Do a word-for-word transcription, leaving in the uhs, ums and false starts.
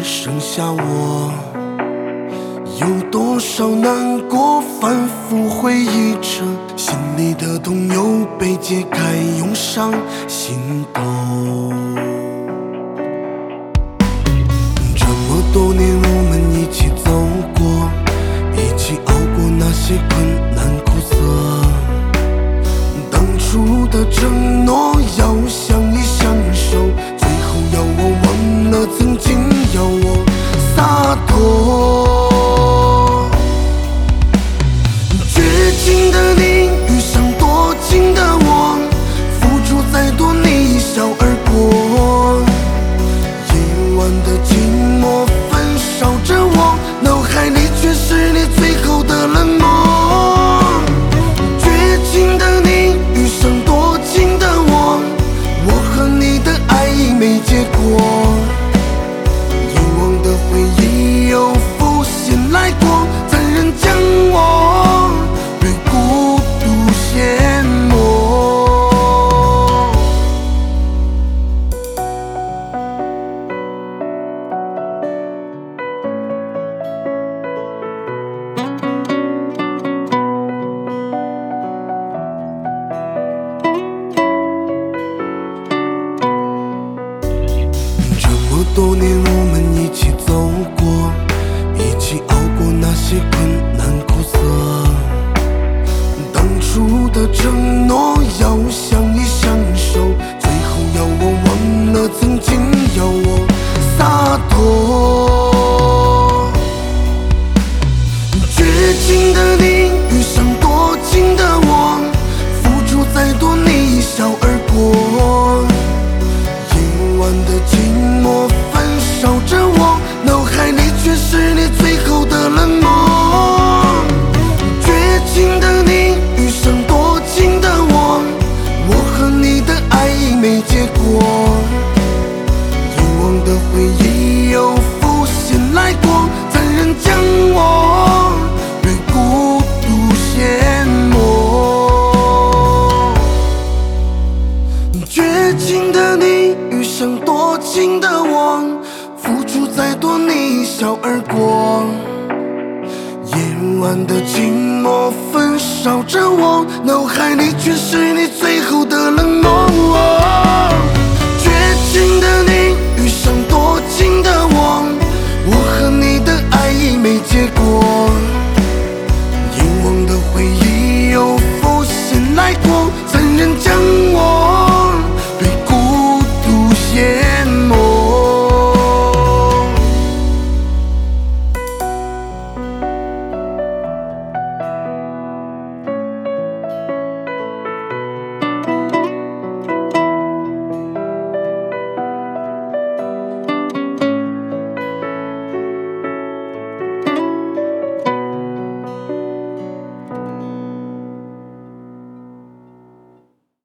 剩下我，有多少难过反复回忆着，心里的痛又被揭开，涌上心头。这么多年我们一起走过，一起熬过那些困难苦涩，当初的承诺要相依相守，最后要我忘了曾经要我洒脱。绝情的你遇上多情的我，付出再多你一笑而过。夜晚的寂寞焚烧着我，脑海里却是你最后的冷漠。绝情的你遇上多情的我，我和你的爱已没结果。以往的回忆又浮现来过，残忍将我对孤独淹没。这么多年我们一起走过，一起熬过那些困难苦涩，当初的承诺要相依相守，最后要我忘了曾经要我洒脱。绝情的你遇上多情的我，付出再多你一笑而过。夜晚的寂寞焚烧着我，脑海里却是你最后的冷漠。绝情的你遇上多情的我，我和你的爱已没结果。以往的回忆又浮现来过，残忍将我对孤独淹没。绝情的你遇上多情的我，付出再多你一笑而过。夜晚的寂寞焚烧着我，脑海里却是你最后的冷漠。绝情的